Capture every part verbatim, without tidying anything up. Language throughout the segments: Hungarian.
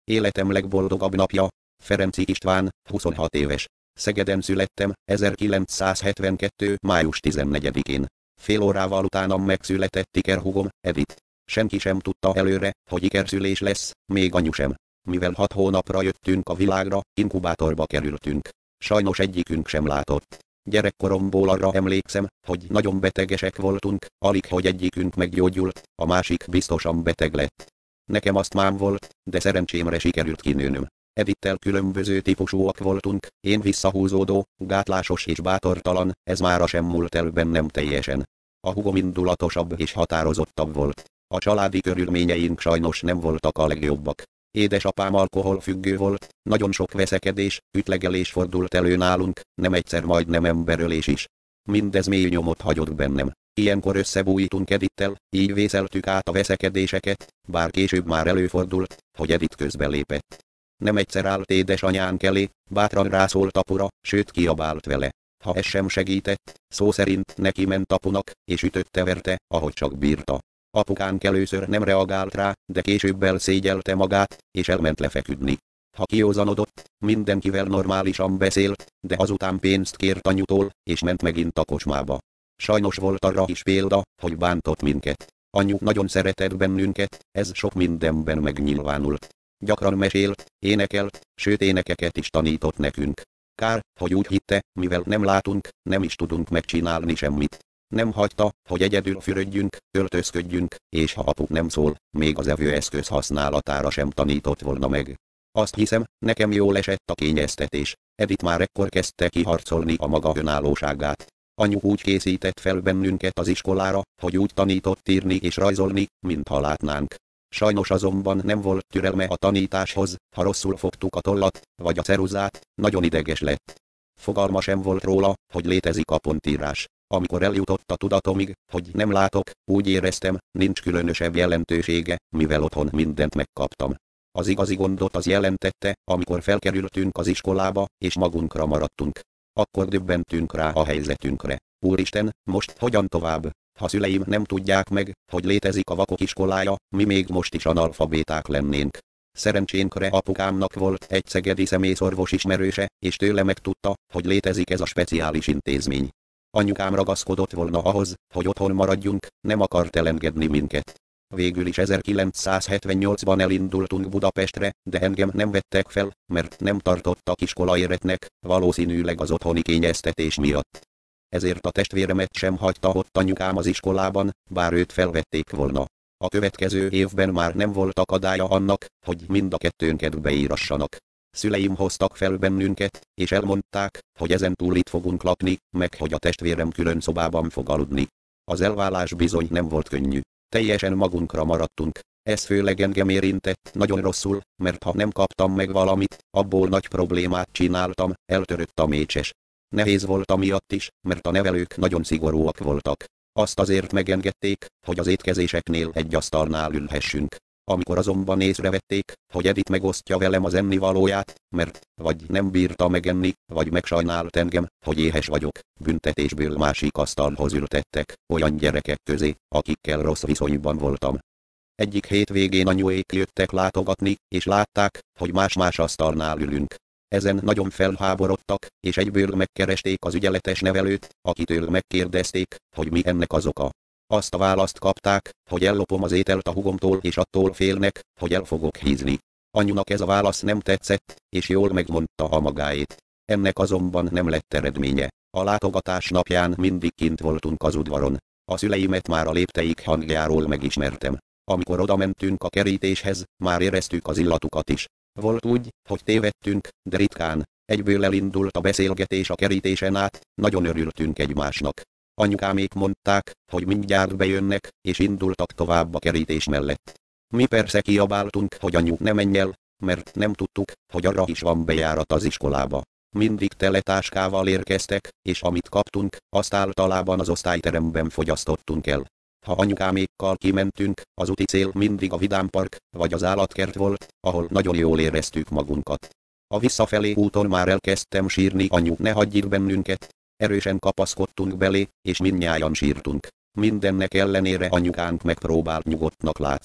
Életem legboldogabb napja. Ferenczy István, huszonhat éves. Szegeden születtem, ezerkilencszázhetvenkettő. május tizennegyedikén. Fél órával utánam megszületett ikerhúgom, Edith. Senki sem tudta előre, hogy ikerszülés lesz, még anyu sem. Mivel hat hónapra jöttünk a világra, inkubátorba kerültünk. Sajnos egyikünk sem látott. Gyerekkoromból arra emlékszem, hogy nagyon betegesek voltunk, alig hogy egyikünk meggyógyult, a másik biztosan beteg lett. Nekem asztmám volt, de szerencsémre sikerült kinőnöm. Edittel különböző típusúak voltunk, én visszahúzódó, gátlásos és bátortalan, ez mára sem múlt el bennem teljesen. A húgom indulatosabb és határozottabb volt. A családi körülményeink sajnos nem voltak a legjobbak. Édesapám alkoholfüggő volt, nagyon sok veszekedés, ütlegelés fordult elő nálunk, nem egyszer majdnem emberölés is. Mindez mély nyomot hagyott bennem. Ilyenkor összebújtunk Edittel, így vészeltük át a veszekedéseket, bár később már előfordult, hogy Edith közbelépett. Nem egyszer állt édesanyánk elé, bátran rászólt apura, sőt kiabált vele. Ha ez sem segített, szó szerint neki ment apunak, és ütötte-verte, ahogy csak bírta. Apukánk először nem reagált rá, de később elszégyelte magát, és elment lefeküdni. Ha kiózanodott, mindenkivel normálisan beszélt, de azután pénzt kért anyutól, és ment megint a kocsmába. Sajnos volt arra is példa, hogy bántott minket. Anyu nagyon szeretett bennünket, ez sok mindenben megnyilvánult. Gyakran mesélt, énekelt, sőt énekeket is tanított nekünk. Kár, hogy úgy hitte, mivel nem látunk, nem is tudunk megcsinálni semmit. Nem hagyta, hogy egyedül fürödjünk, öltözködjünk, és ha apu nem szól, még az evőeszköz használatára sem tanított volna meg. Azt hiszem, nekem jól esett a kényeztetés. Edith már ekkor kezdte kiharcolni a maga önállóságát. Anyu úgy készített fel bennünket az iskolára, hogy úgy tanított írni és rajzolni, mintha látnánk. Sajnos azonban nem volt türelme a tanításhoz, ha rosszul fogtuk a tollat, vagy a ceruzát, nagyon ideges lett. Fogalma sem volt róla, hogy létezik a pontírás. Amikor eljutott a tudatomig, hogy nem látok, úgy éreztem, nincs különösebb jelentősége, mivel otthon mindent megkaptam. Az igazi gondot az jelentette, amikor felkerültünk az iskolába, és magunkra maradtunk. Akkor döbbentünk rá a helyzetünkre. Úristen, most hogyan tovább? Ha szüleim nem tudják meg, hogy létezik a vakok iskolája, mi még most is analfabéták lennénk. Szerencsénkre apukámnak volt egy szegedi szemészorvos ismerőse, és tőle megtudta, hogy létezik ez a speciális intézmény. Anyukám ragaszkodott volna ahhoz, hogy otthon maradjunk, nem akart elengedni minket. Végül is ezerkilencszázhetvennyolcban elindultunk Budapestre, de engem nem vettek fel, mert nem tartottak iskolaéretnek, valószínűleg az otthoni kényeztetés miatt. Ezért a testvéremet sem hagyta ott anyukám az iskolában, bár őt felvették volna. A következő évben már nem volt akadálya annak, hogy mind a kettőnket beírassanak. Szüleim hoztak fel bennünket, és elmondták, hogy ezen túl itt fogunk lakni, meg hogy a testvérem külön szobában fog aludni. Az elválás bizony nem volt könnyű. Teljesen magunkra maradtunk. Ez főleg engem érintett nagyon rosszul, mert ha nem kaptam meg valamit, abból nagy problémát csináltam, eltörött a mécses. Nehéz volt amiatt is, mert a nevelők nagyon szigorúak voltak. Azt azért megengedték, hogy az étkezéseknél egy asztalnál ülhessünk. Amikor azonban észrevették, hogy Edith megosztja velem az ennivalóját, mert vagy nem bírta megenni, vagy megsajnált engem, hogy éhes vagyok, büntetésből másik asztalhoz ültettek, olyan gyerekek közé, akikkel rossz viszonyban voltam. Egyik hétvégén anyuék jöttek látogatni, és látták, hogy más-más asztalnál ülünk. Ezen nagyon felháborodtak, és egyből megkeresték az ügyeletes nevelőt, akitől megkérdezték, hogy mi ennek az oka. Azt a választ kapták, hogy ellopom az ételt a húgomtól, és attól félnek, hogy el fogok hízni. Anyunak ez a válasz nem tetszett, és jól megmondta a magáét. Ennek azonban nem lett eredménye. A látogatás napján mindig kint voltunk az udvaron. A szüleimet már a lépteik hangjáról megismertem. Amikor oda mentünk a kerítéshez, már éreztük az illatukat is. Volt úgy, hogy tévedtünk, de ritkán. Egyből elindult a beszélgetés a kerítésen át, nagyon örültünk egymásnak. Anyukámék mondták, hogy mindjárt bejönnek, és indultak tovább a kerítés mellett. Mi persze kiabáltunk, hogy anyu ne menj el, mert nem tudtuk, hogy arra is van bejárat az iskolába. Mindig tele táskával érkeztek, és amit kaptunk, azt általában az osztályteremben fogyasztottunk el. Ha anyukámékkal kimentünk, az úti cél mindig a vidámpark, vagy az állatkert volt, ahol nagyon jól éreztük magunkat. A visszafelé úton már elkezdtem sírni, anyu ne hagyj itt bennünket. Erősen kapaszkodtunk belé, és mindnyájan sírtunk. Mindennek ellenére anyukánk megpróbált nyugodtnak látszani.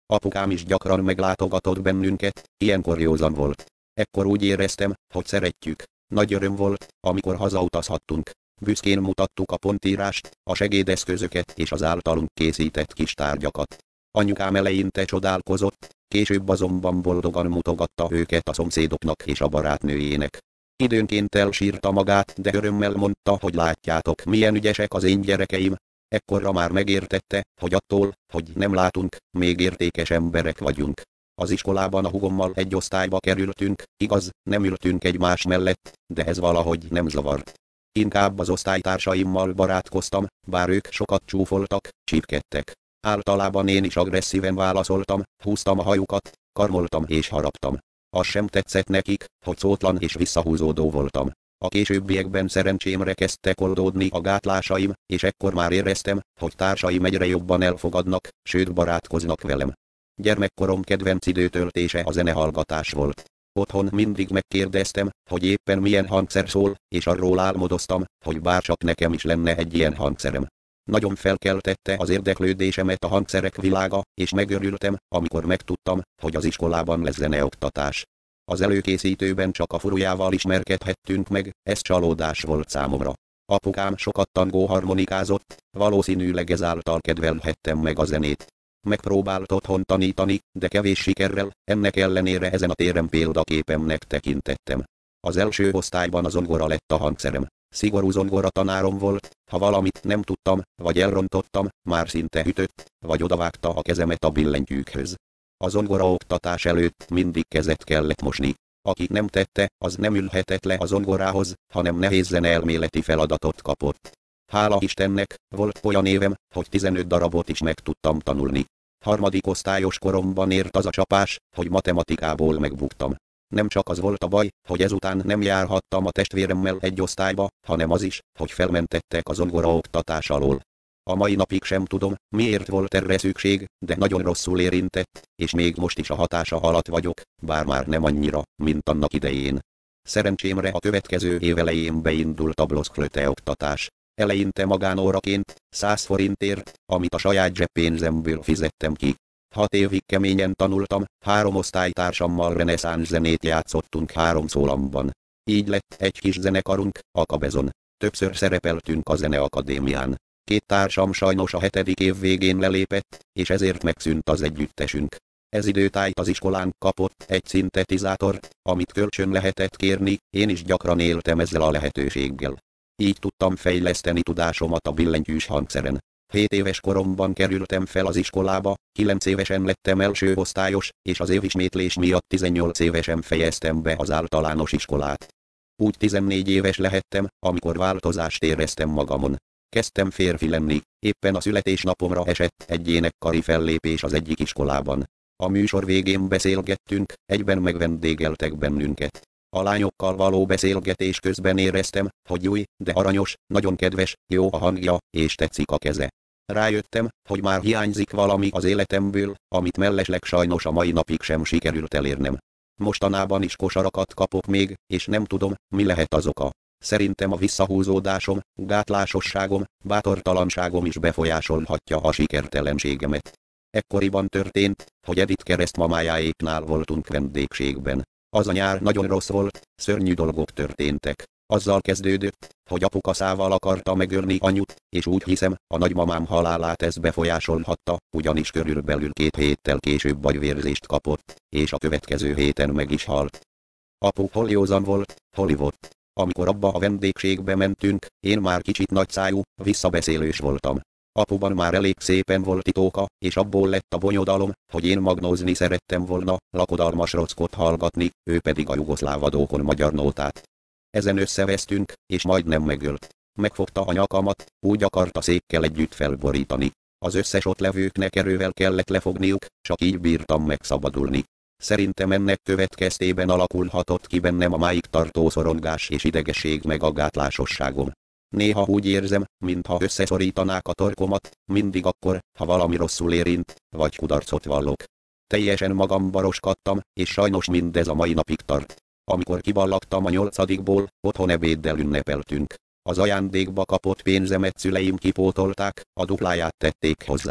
Apukám is gyakran meglátogatott bennünket, ilyenkor józan volt. Ekkor úgy éreztem, hogy szeretjük. Nagy öröm volt, amikor hazautazhattunk. Büszkén mutattuk a pontírást, a segédeszközöket és az általunk készített kis tárgyakat. Anyukám eleinte csodálkozott, később azonban boldogan mutogatta őket a szomszédoknak és a barátnőjének. Időnként elsírta magát, de örömmel mondta, hogy látjátok, milyen ügyesek az én gyerekeim. Ekkorra már megértette, hogy attól, hogy nem látunk, még értékes emberek vagyunk. Az iskolában a húgommal egy osztályba kerültünk, igaz, nem ültünk egymás mellett, de ez valahogy nem zavart. Inkább az osztálytársaimmal barátkoztam, bár ők sokat csúfoltak, csípkedtek. Általában én is agresszíven válaszoltam, húztam a hajukat, karmoltam és haraptam. Az sem tetszett nekik, hogy szótlan és visszahúzódó voltam. A későbbiekben szerencsémre kezdtek oldódni a gátlásaim, és ekkor már éreztem, hogy társaim egyre jobban elfogadnak, sőt barátkoznak velem. Gyermekkorom kedvenc időtöltése a zenehallgatás volt. Otthon mindig megkérdeztem, hogy éppen milyen hangszer szól, és arról álmodoztam, hogy bárcsak nekem is lenne egy ilyen hangszerem. Nagyon felkeltette az érdeklődésemet a hangszerek világa, és megörültem, amikor megtudtam, hogy az iskolában lesz zeneoktatás. Az előkészítőben csak a furujával ismerkedhettünk meg, ez csalódás volt számomra. Apukám sokat tangóharmonikázott, valószínűleg ezáltal kedvelhettem meg a zenét. Megpróbált otthon tanítani, de kevés sikerrel, ennek ellenére ezen a téren példaképemnek tekintettem. Az első osztályban a zongora lett a hangszerem. Szigorú zongora tanárom volt, ha valamit nem tudtam, vagy elrontottam, már szinte ütött, vagy odavágta a kezemet a billentyűkhöz. A zongora oktatás előtt mindig kezet kellett mosni. Aki nem tette, az nem ülhetett le a zongorához, hanem nehéz zeneelméleti feladatot kapott. Hála Istennek, volt olyan évem, hogy tizenöt darabot is meg tudtam tanulni. Harmadik osztályos koromban ért az a csapás, hogy matematikából megbuktam. Nem csak az volt a baj, hogy ezután nem járhattam a testvéremmel egy osztályba, hanem az is, hogy felmentettek a zongora oktatás alól. A mai napig sem tudom, miért volt erre szükség, de nagyon rosszul érintett, és még most is a hatása alatt vagyok, bár már nem annyira, mint annak idején. Szerencsémre a következő év elején beindult a bloszklöte oktatás. Eleinte magánóraként, száz forintért, amit a saját zseppénzemből fizettem ki. Hat évig keményen tanultam, három osztálytársammal reneszánsz zenét játszottunk három szólamban. Így lett egy kis zenekarunk, a Kabezon. Többször szerepeltünk a zeneakadémián. Két társam sajnos a hetedik év végén lelépett, és ezért megszűnt az együttesünk. Ez időtájt az iskolán kapott egy szintetizátort, amit kölcsön lehetett kérni, én is gyakran éltem ezzel a lehetőséggel. Így tudtam fejleszteni tudásomat a billentyűs hangszeren. Hét éves koromban kerültem fel az iskolába, kilenc évesen lettem első osztályos, és az évismétlés miatt tizennyolc évesen fejeztem be az általános iskolát. Úgy tizennégy éves lehettem, amikor változást éreztem magamon. Kezdtem férfi lenni, éppen a születésnapomra esett egy énekkari fellépés az egyik iskolában. A műsor végén beszélgettünk, egyben megvendégeltek bennünket. A lányokkal való beszélgetés közben éreztem, hogy új, de aranyos, nagyon kedves, jó a hangja, és tetszik a keze. Rájöttem, hogy már hiányzik valami az életemből, amit mellesleg sajnos a mai napig sem sikerült elérnem. Mostanában is kosarakat kapok még, és nem tudom, mi lehet az oka. Szerintem a visszahúzódásom, gátlásosságom, bátortalanságom is befolyásolhatja a sikertelenségemet. Ekkoriban történt, hogy Edith keresztmamájáéknál voltunk vendégségben. Az a nyár nagyon rossz volt, szörnyű dolgok történtek. Azzal kezdődött, hogy apuka szával akarta megölni anyut, és úgy hiszem, a nagymamám halálát ez befolyásolhatta, ugyanis körülbelül két héttel később agyvérzést kapott, és a következő héten meg is halt. Apu hol józan volt, hol ivott. Amikor abba a vendégségbe mentünk, én már kicsit nagyszájú, visszabeszélős voltam. Apuban már elég szépen volt titóka, és abból lett a bonyodalom, hogy én magnózni szerettem volna, lakodalmas rockot hallgatni, ő pedig a jugoszláv adókon magyar nótát. Ezen összevesztünk, és majdnem megölt. Megfogta a nyakamat, úgy akarta székkel együtt felborítani. Az összes ott levőknek erővel kellett lefogniuk, csak így bírtam megszabadulni. Szerintem ennek következtében alakulhatott ki bennem a máig tartó szorongás és idegesség meg a gátlásosságom. Néha úgy érzem, mintha összeszorítanák a torkomat, mindig akkor, ha valami rosszul érint, vagy kudarcot vallok. Teljesen magamba roskadtam, és sajnos mindez a mai napig tart. Amikor kiballagtam a nyolcadikból, otthon ebéddel ünnepeltünk. Az ajándékba kapott pénzemet szüleim kipótolták, a dupláját tették hozzá.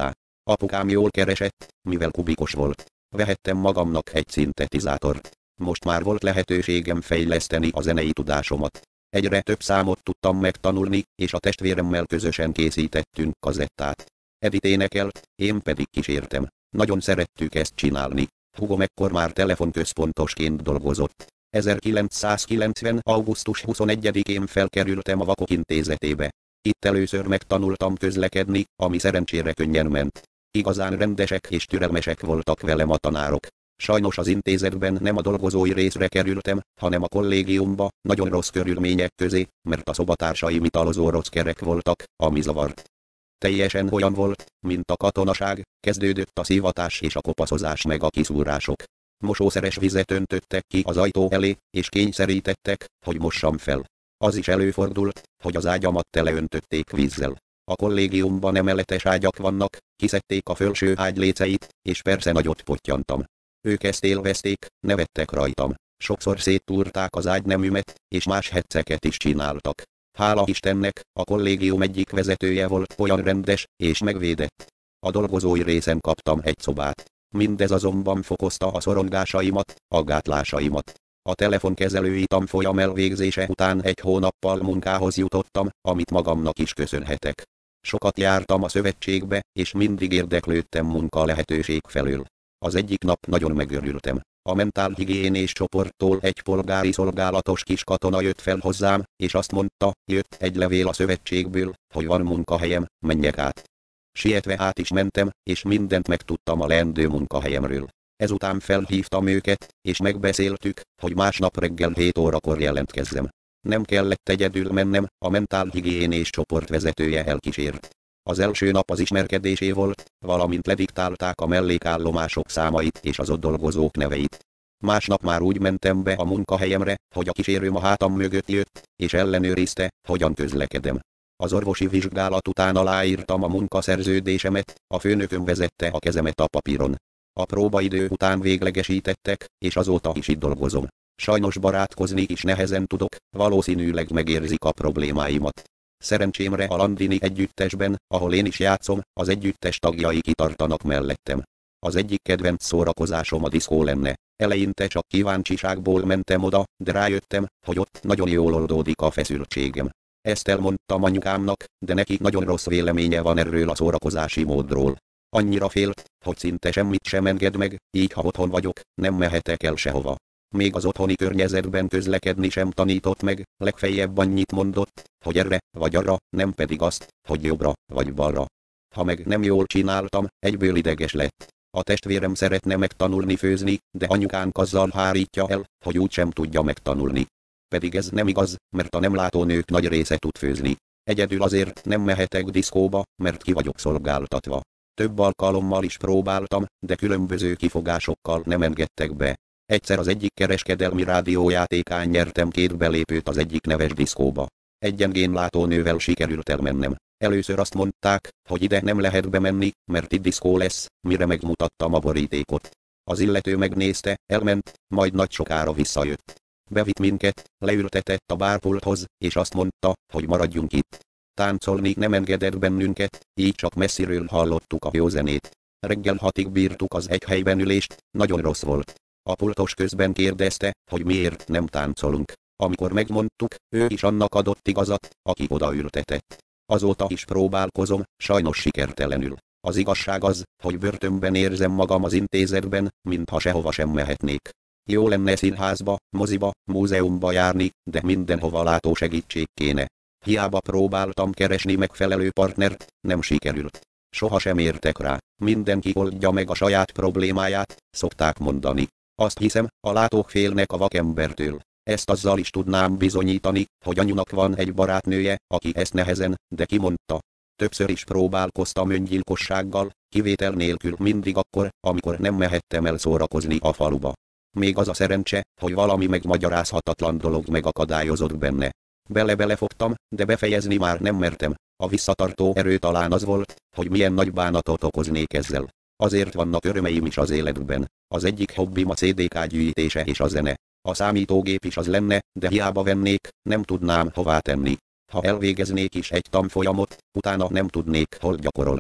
Apukám jól keresett, mivel kubikos volt. Vehettem magamnak egy szintetizátort. Most már volt lehetőségem fejleszteni a zenei tudásomat. Egyre több számot tudtam megtanulni, és a testvéremmel közösen készítettünk kazettát. Edith énekelt, én pedig kísértem. Nagyon szerettük ezt csinálni. Hugom ekkor már telefonközpontosként dolgozott. ezerkilencszázkilencven. augusztus huszonegyedikén felkerültem a Vakok Intézetébe. Itt először megtanultam közlekedni, ami szerencsére könnyen ment. Igazán rendesek és türelmesek voltak velem a tanárok. Sajnos az intézetben nem a dolgozói részre kerültem, hanem a kollégiumba, nagyon rossz körülmények közé, mert a szobatársaim italozó rockerek voltak, ami zavart. Teljesen olyan volt, mint a katonaság, kezdődött a szivatás és a kopaszozás meg a kiszúrások. Mosószeres vizet öntöttek ki az ajtó elé, és kényszerítettek, hogy mossam fel. Az is előfordult, hogy az ágyamat teleöntötték vízzel. A kollégiumban emeletes ágyak vannak, kiszedték a felső ágy léceit, és persze nagyot pottyantam. Ők ezt élvezték, nevettek rajtam. Sokszor széttúrták az ágyneműmet, és más hecceket is csináltak. Hála Istennek, a kollégium egyik vezetője volt olyan rendes és megvédett. A dolgozói részen kaptam egy szobát. Mindez azonban fokozta a szorongásaimat, a gátlásaimat. A telefonkezelői tanfolyam elvégzése után egy hónappal munkához jutottam, amit magamnak is köszönhetek. Sokat jártam a szövetségbe, és mindig érdeklődtem munka lehetőség felől. Az egyik nap nagyon megörültem. A mentálhigiénés csoporttól egy polgári szolgálatos kis katona jött fel hozzám, és azt mondta, jött egy levél a szövetségből, hogy van munkahelyem, menjek át. Sietve át is mentem, és mindent megtudtam a leendő munkahelyemről. Ezután felhívtam őket, és megbeszéltük, hogy másnap reggel hét órakor jelentkezzem. Nem kellett egyedül mennem, a mentálhigiénés csoport vezetője elkísért. Az első nap az ismerkedésé volt, valamint lediktálták a mellékállomások számait és az ott dolgozók neveit. Másnap már úgy mentem be a munkahelyemre, hogy a kísérőm a hátam mögött jött, és ellenőrizte, hogyan közlekedem. Az orvosi vizsgálat után aláírtam a munkaszerződésemet, a főnököm vezette a kezemet a papíron. A próbaidő után véglegesítettek, és azóta is itt dolgozom. Sajnos barátkozni is nehezen tudok, valószínűleg megérzik a problémáimat. Szerencsémre a Landini együttesben, ahol én is játszom, az együttes tagjai kitartanak mellettem. Az egyik kedvenc szórakozásom a diszkó lenne. Eleinte csak kíváncsiságból mentem oda, de rájöttem, hogy ott nagyon jól oldódik a feszültségem. Ezt elmondtam anyukámnak, de neki nagyon rossz véleménye van erről a szórakozási módról. Annyira félt, hogy szinte semmit sem enged meg, így ha otthon vagyok, nem mehetek el sehova. Még az otthoni környezetben közlekedni sem tanított meg, legfeljebb annyit mondott, hogy erre vagy arra, nem pedig azt, hogy jobbra vagy balra. Ha meg nem jól csináltam, egyből ideges lett. A testvérem szeretne megtanulni főzni, de anyukánk azzal hárítja el, hogy úgysem tudja megtanulni. Pedig ez nem igaz, mert a nem látó nők nagy része tud főzni. Egyedül azért nem mehetek diszkóba, mert ki vagyok szolgáltatva. Több alkalommal is próbáltam, de különböző kifogásokkal nem engedtek be. Egyszer az egyik kereskedelmi rádiójátékán nyertem két belépőt az egyik neves diszkóba. Egy gyengén látó nővel sikerült elmennem. Először azt mondták, hogy ide nem lehet bemenni, mert itt diszkó lesz, mire megmutattam a borítékot. Az illető megnézte, elment, majd nagy sokára visszajött. Bevitt minket, leültetett a bárpulthoz, és azt mondta, hogy maradjunk itt. Táncolni nem engedett bennünket, így csak messziről hallottuk a jó zenét. Reggel hatig bírtuk az egy helyben ülést, nagyon rossz volt. A pultos közben kérdezte, hogy miért nem táncolunk. Amikor megmondtuk, ő is annak adott igazat, aki odaültetett. Azóta is próbálkozom, sajnos sikertelenül. Az igazság az, hogy börtönben érzem magam az intézetben, mintha sehova sem mehetnék. Jó lenne színházba, moziba, múzeumba járni, de mindenhova látó segítség kéne. Hiába próbáltam keresni megfelelő partnert, nem sikerült. Soha sem értek rá, mindenki oldja meg a saját problémáját, szokták mondani. Azt hiszem, a látók félnek a vakembertől. Ezt azzal is tudnám bizonyítani, hogy anyunak van egy barátnője, aki ezt nehezen, de kimondta. Többször is próbálkoztam öngyilkossággal, kivétel nélkül mindig akkor, amikor nem mehettem el szórakozni a faluba. Még az a szerencse, hogy valami megmagyarázhatatlan dolog megakadályozott benne. Bele-belefogtam, de befejezni már nem mertem. A visszatartó erő talán az volt, hogy milyen nagy bánatot okoznék ezzel. Azért vannak örömeim is az életben. Az egyik hobbim a cé dé ká gyűjtése és a zene. A számítógép is az lenne, de hiába vennék, nem tudnám hová tenni. Ha elvégeznék is egy tanfolyamot, utána nem tudnék hol gyakorolni.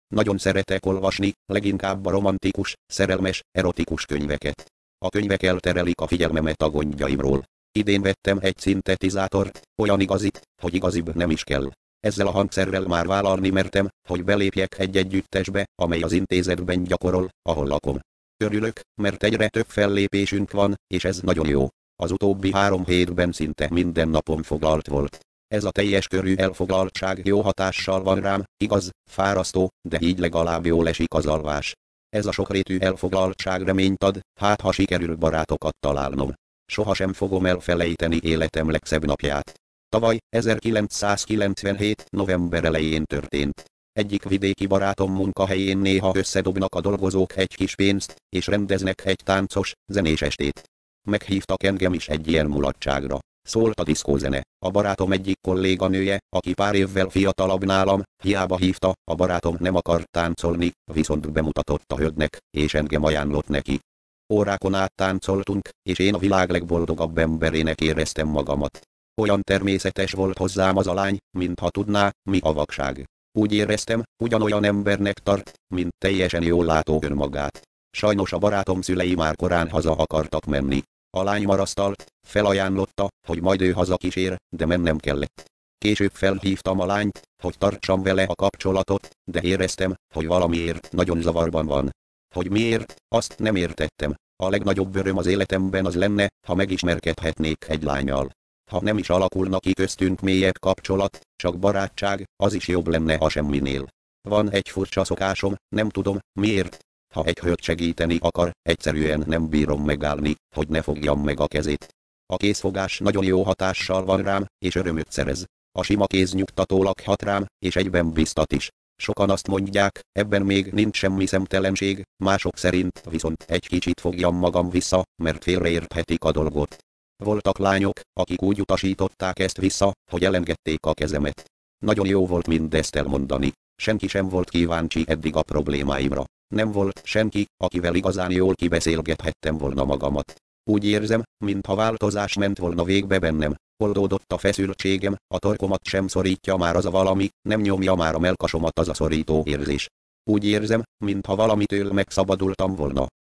Nagyon szeretek olvasni, leginkább a romantikus, szerelmes, erotikus könyveket. A könyvek elterelik a figyelmemet a gondjaimról. Idén vettem egy szintetizátort, olyan igazit, hogy igazibb nem is kell. Ezzel a hangszerrel már vállalni mertem, hogy belépjek egy együttesbe, amely az intézetben gyakorol, ahol lakom. Örülök, mert egyre több fellépésünk van, és ez nagyon jó. Az utóbbi három hétben szinte minden napom foglalt volt. Ez a teljes körű elfoglaltság jó hatással van rám, igaz, fárasztó, de így legalább jól esik az alvás. Ez a sokrétű elfoglaltság reményt ad, hát ha sikerül barátokat találnom. Sohasem fogom elfelejteni életem legszebb napját. Tavaly, ezerkilencszázkilencvenhét. november elején történt. Egyik vidéki barátom munkahelyén néha összedobnak a dolgozók egy kis pénzt, és rendeznek egy táncos, zenés estét. Meghívtak engem is egy ilyen mulatságra. Szólt a diszkózene. A barátom egyik kolléganője, aki pár évvel fiatalabb nálam, hiába hívta, a barátom nem akart táncolni, viszont bemutatott a hölgynek, és engem ajánlott neki. Órákon át táncoltunk, és én a világ legboldogabb emberének éreztem magamat. Olyan természetes volt hozzám az a lány, mintha tudná, mi a vakság. Úgy éreztem, ugyanolyan embernek tart, mint teljesen jól látó önmagát. Sajnos a barátom szülei már korán haza akartak menni. A lány marasztalt, felajánlotta, hogy majd ő hazakísér, de mennem kellett. Később felhívtam a lányt, hogy tartsam vele a kapcsolatot, de éreztem, hogy valamiért nagyon zavarban van. Hogy miért, azt nem értettem. A legnagyobb öröm az életemben az lenne, ha megismerkedhetnék egy lánnyal. Ha nem is alakulna ki köztünk mélyebb kapcsolat, csak barátság, az is jobb lenne a semminél. Van egy furcsa szokásom, nem tudom, miért. Ha egy hölgy segíteni akar, egyszerűen nem bírom megállni, hogy ne fogjam meg a kezét. A kézfogás nagyon jó hatással van rám, és örömöt szerez. A sima kéz nyugtatólag hat rám, és egyben biztat is. Sokan azt mondják, ebben még nincs semmi szemtelenség, mások szerint viszont egy kicsit fogjam magam vissza, mert félreérthetik a dolgot. Voltak lányok, akik úgy utasították ezt vissza, hogy elengedték a kezemet. Nagyon jó volt mindezt elmondani. Senki sem volt kíváncsi eddig a problémáimra. Nem volt senki, akivel igazán jól kibeszélgethettem volna magamat. Úgy érzem, mintha változás ment volna végbe bennem. Oldódott a feszültségem, a torkomat sem szorítja már az a valami, nem nyomja már a mellkasomat az a szorító érzés. Úgy érzem, mintha valamitől megszabadultam volna.